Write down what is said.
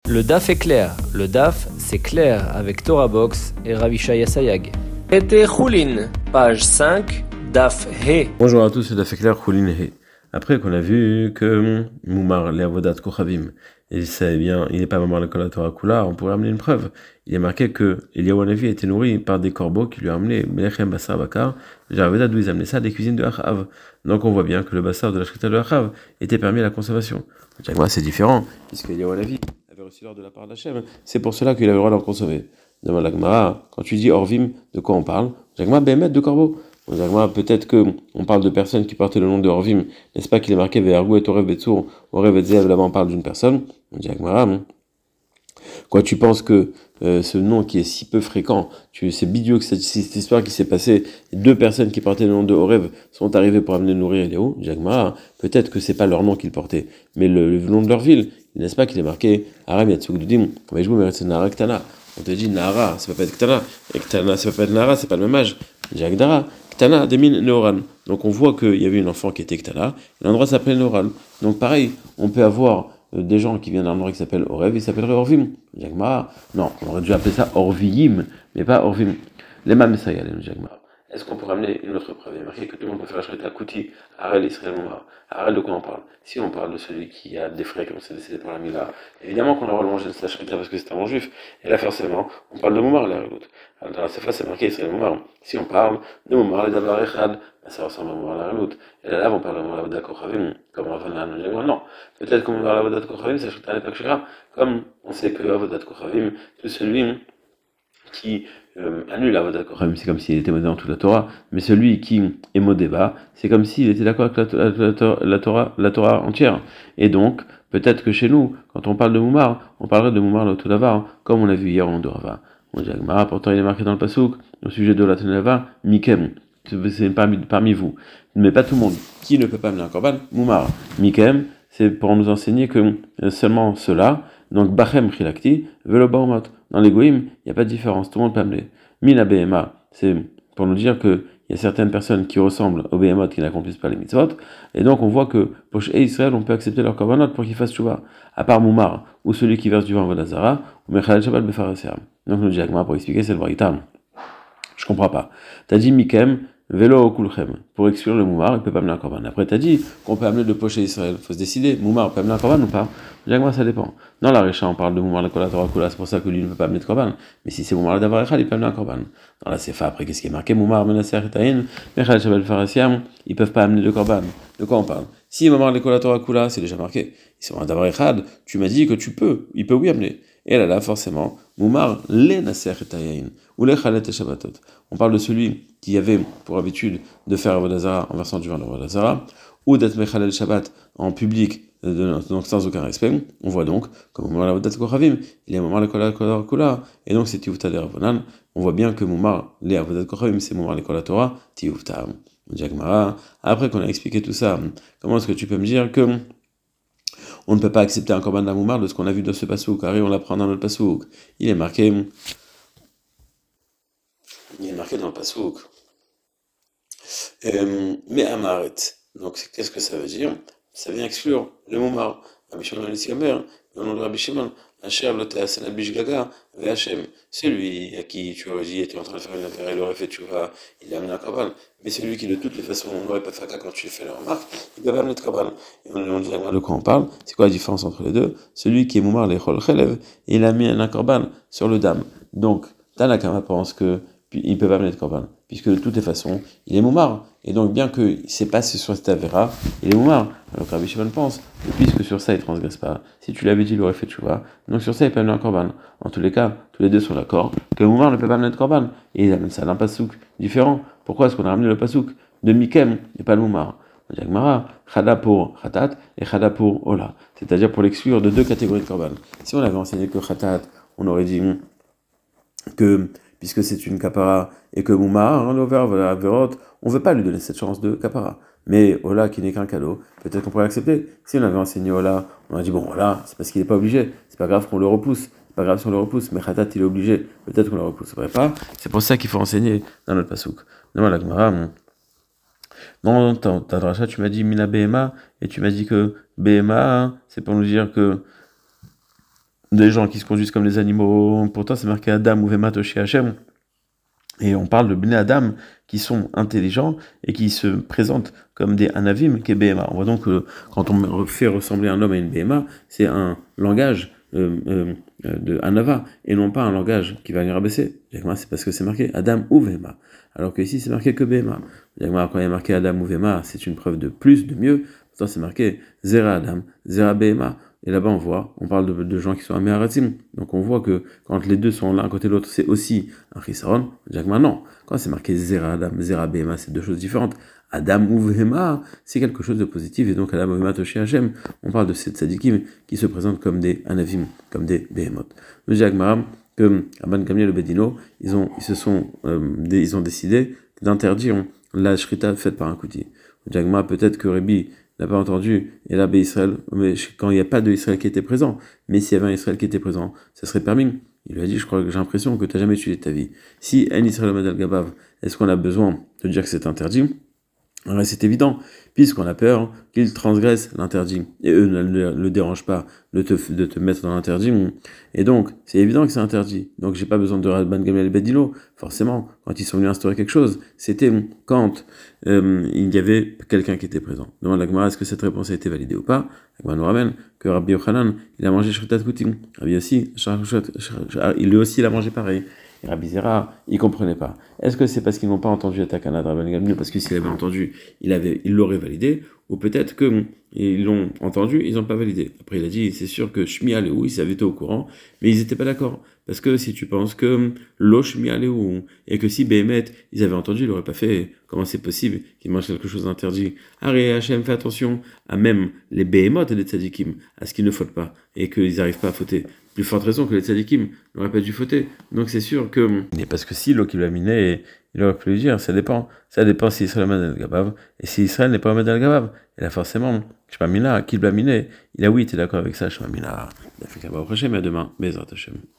Le DAF est clair. Le DAF, c'est clair avec Torah Box et Ravishaya Sayag. Été Choulin, page 5, DAF He. Bonjour à tous, c'est DAF est clair, Choulin He. Après qu'on a vu que Moumar, les Avodat Kochavim, et ça, eh bien, il n'est pas Moumar le Kol Torah Kula, on pourrait amener une preuve. Il est marqué que Eliyahu Hanavi a été nourri par des corbeaux qui lui ont amené Melechem Bassar Bakar, Avodat d'où ils amenaient ça des cuisines de Achav. Donc on voit bien que le Bassar de la Shrita de Achav était permis à la conservation. C'est différent, puisque Eliyahu Hanavi avait reçu l'ordre de la part d'Hachem, c'est pour cela qu'il avait le droit d'en consommer. Demande la Gemara, quand tu dis Orvim, de quoi on parle? Jacques Bémet de corbeaux. Peut-être qu'on parle de personnes qui portaient le nom de Orvim, n'est-ce pas qu'il est marqué Ve'argou et Orev Betsour, Orev et Zev, là-bas on parle d'une personne. On dit quoi, tu penses que ce nom qui est si peu fréquent, c'est bidou que cette histoire qui s'est passée, deux personnes qui portaient le nom de Orev sont arrivées pour amener nourrir Eliyahu, peut-être que c'est pas leur nom qu'ils portaient, mais le nom de leur ville, n'est-ce pas qu'il est marqué Aram Yatsuk Dudim, on te dit Nahara, ça peut pas être Ktana, et Ktana, ça peut pas être Nahara, c'est pas le même âge. Jagdara, Ktana, Demin, Neoran. Donc on voit qu'il y avait une enfant qui était Ktana, et l'endroit s'appelait Neoran. Donc pareil, on peut avoir des gens qui viennent d'un endroit qui s'appelle Orev, ils s'appelleraient Orvim. Jagmara, non, on aurait dû appeler ça Orviim, mais pas Orvim. Les Mamesaya, les Jagmara. Est-ce qu'on pourrait amener une autre preuve? Il est marqué que tout le monde peut faire la charité à Kouti, Harel, Israël, Moumar. Harel, de quoi on parle? Si on parle de celui qui a des frères qui ont décédé pour la Mila, évidemment qu'on aura le manger de sa charité parce que c'est un juif. Et là, forcément, on parle de Moumar, la Relout. Alors, dans la Sefa, c'est marqué Israël, Moumar. Si on parle de Moumar, les Davar Echad, ça ressemble à Moumar, la Relout. Et là, on parle de Moumar, la Kochavim, comme Ravana, non. Peut-être que Moumar, la Kochavim, c'est charité à l'époque, comme on sait que Avodat Kochavim, c'est celui qui annule Avodat Kochavim, c'est comme s'il était modé dans toute la Torah, mais celui qui est modéba, c'est comme s'il était d'accord avec la Torah entière. Et donc, peut-être que chez nous, quand on parle de Moumar, on parlerait de Moumar l'Otodavar, comme on l'a vu hier au nom de Rava. On dit Agmara, pourtant il est marqué dans le Passouk, au sujet de la Tenelava, Mikem, c'est parmi vous, mais pas tout le monde. Qui ne peut pas amener un korban? Moumar. Mikem, c'est pour nous enseigner que seulement cela, donc Bachem Chilakti, Velo Baumot. Dans les Goïm, il n'y a pas de différence, tout le monde peut amener. Mina Behema, c'est pour nous dire qu'il y a certaines personnes qui ressemblent aux Behemot qui n'accomplissent pas les mitzvot, et donc on voit que pour Israël, on peut accepter leur korbanot pour qu'ils fassent tchouva, à part Moumar, ou celui qui verse du vin en Vodazara, ou Mechalel Shabbat Befareser. Donc nous dit Agma pour expliquer, c'est le Braïta. Je comprends pas. T'as dit Mikem, Velo Kulchem. Pour exclure le Moumar, il peut pas amener un korban. Après, t'as dit qu'on peut amener le poché Israël. Faut se décider. Moumar peut amener un korban ou pas? Moi, ça dépend. Dans la Récha, on parle de Moumar, la Torah Kula, c'est pour ça que lui ne peut pas amener de korban. Mais si c'est Moumar, le Davar Echad, il peut amener un korban. Dans la Sefa, après, qu'est-ce qui est marqué? Moumar, Menaser et Taïn, Mechal Shabbat Farasiam, ils peuvent pas amener de korban. De quoi on parle? Si Moumar, la Torah Kula, c'est déjà marqué. Ils sont un Davar Echad, tu m'as dit que il peut oui amener. Et là, forcément, Moumar, les Naser et Taïn, ou les Chalet et Shabbatot. On parle de celui qui avait pour habitude de faire Avodazara en versant du vin de Avodazara, ou d'être Mechalel Shabbat en public, donc sans aucun respect. On voit donc, comme Moumar l'Avodat Kochavim, il y a Moumar le Kula, et donc c'est Tiyufta de Ravonan. On voit bien que Moumar les Avodat Kochavim, c'est Moumar le Torah, Tiyufta. On dit Agmara, après qu'on a expliqué tout ça, comment est-ce que tu peux me dire que on ne peut pas accepter un korban d'Amoumar de ce qu'on a vu dans ce pasouk, car on l'apprend dans notre pasouk. Il est marqué dans le pasouk. Mais Amaret. Donc, qu'est-ce que ça veut dire? Ça vient exclure le Moumar. Rabbi Shimon ben Yochai, au nom de Rabbi Shimon, Asher Lotas Nabishgaga, V'Hachem. Celui à qui tu aurais dit était en train de faire une affaire, il aurait fait tchouva, il a amené un korban. Mais celui qui, de toutes les façons, n'aurait pas fait caca quand tu fais la remarque, il peut pas amener de korban. Et on dit de quoi on parle? C'est quoi la différence entre les deux? Celui qui est Moumar l'Echol Chelev, et il a mis un korban sur le dam. Donc, Tanakama pense que il peut pas amener de korban, puisque de toutes les façons, il est Moumar. Et donc, bien que c'est passé sur cette avéra, il est Moumar. Alors que Rabbi Shimon pense, et puisque sur ça, il transgresse pas, si tu l'avais dit, il aurait fait tchouva, donc sur ça, il peut amener un korban. En tous les cas, tous les deux sont d'accord que Moumar ne peut pas amener de korban. Et il amène ça d'un pasouk différent. Pourquoi est-ce qu'on a ramené le pasouk de Mikem et pas le Moumar? On dit Agmara, Chada pour Khatat et Chada pour Ola. C'est-à-dire pour l'exclure de deux catégories de korban. Si on avait enseigné que Khatat, on aurait dit que puisque c'est une kapara, et que Moumar, on ne veut pas lui donner cette chance de kapara. Mais Ola, qui n'est qu'un cadeau, peut-être qu'on pourrait l'accepter. Si on avait enseigné Ola, on a dit, bon, Ola, c'est parce qu'il n'est pas obligé, c'est pas grave qu'on le repousse, c'est pas grave si on le repousse, mais Khatat, il est obligé, peut-être qu'on le repousse, pas. C'est pour ça qu'il faut enseigner dans notre pasouk. Non, la Gemara, non, ta dracha, tu m'as dit Mina Behema, et tu m'as dit que Behema, c'est pour nous dire que des gens qui se conduisent comme des animaux. Pourtant, c'est marqué Adam ou Vema Toshi Hashem. Et on parle de Bnei Adam qui sont intelligents et qui se présentent comme des Anavim qui est BMA. On voit donc que quand on fait ressembler un homme à une BMA, c'est un langage de Anava et non pas un langage qui va venir rabaisser. C'est parce que c'est marqué Adam ou Vema. Alors que ici c'est marqué que BMA. Quand il y a marqué Adam ou Vema, c'est une preuve de plus, de mieux. Pourtant c'est marqué Zera Adam, Zera BMA. Et là-bas, on parle de gens qui sont Améharatim. Donc on voit que quand les deux sont l'un à côté de l'autre, c'est aussi un Chisaron. Non. Quand c'est marqué Zera Adam, Zera Behema, c'est deux choses différentes. Adam ou Vehema, c'est quelque chose de positif. Et donc Adam ou Vehema Toshi Hashem, on parle de ces tzadikim qui se présentent comme des Anavim, comme des Behemot. Le Jagmaram, que Rabban Gamliel et le Bedino, ils ont décidé d'interdire la shrita faite par un kouti. Le Jagmaram, peut-être que Rabbi n'a pas entendu, et là, Israël, mais quand il n'y a pas de Israël qui était présent, mais s'il y avait un Israël qui était présent, ça serait permis. Il lui a dit, je crois que j'ai l'impression que tu n'as jamais étudié ta vie. Si un Israël Omed al-Gabav, est-ce qu'on a besoin de dire que c'est interdit? Alors, c'est évident, puisqu'on a peur qu'ils transgressent l'interdit, et eux ne le dérangent pas de te mettre dans l'interdit, et donc, c'est évident que c'est interdit. Donc, j'ai pas besoin de Rabban Gamliel et Bedino, forcément, quand ils sont venus instaurer quelque chose, c'était quand il y avait quelqu'un qui était présent. Demande la Gemara, est-ce que cette réponse a été validée ou pas? La Gemara nous ramène que Rabbi Yochanan, il a mangé shritat kutim. Rabbi aussi, lui aussi, il a mangé pareil. Et Rabbi Zera, il comprenait pas. Est-ce que c'est parce qu'ils n'ont pas entendu la takana de Rabban Gamliel, parce que s'il avait entendu, il l'aurait validé, ou peut-être que ils l'ont entendu, ils n'ont pas validé. Après, il a dit, c'est sûr que Shmi Aléou, ils avaient été au courant, mais ils n'étaient pas d'accord. Parce que si tu penses que l'eau Shmi Aléou, et que si Béhémet, ils avaient entendu, ils l'auraient pas fait, comment c'est possible qu'ils mangent quelque chose d'interdit? Arrête, Hachem, fais attention à même les Béhémot et les tzadikim, à ce qu'ils ne fautent pas, et qu'ils n'arrivent pas à fauter. Plus forte raison que les tzadikim n'auraient pas dû fauter. Donc c'est sûr que... Et parce que si l'eau qui l'a miné, il aurait pu lui dire, ça dépend. Ça dépend si Israël est Omed al-Gabav, et si Israël n'est pas Omed al-Gabav. Et là forcément, Shema Mina, qui l'a miné, il a oui, t'es d'accord avec ça, Shema Mina. Il a fait qu'à prochain, mais à demain, Bezrat Hashem.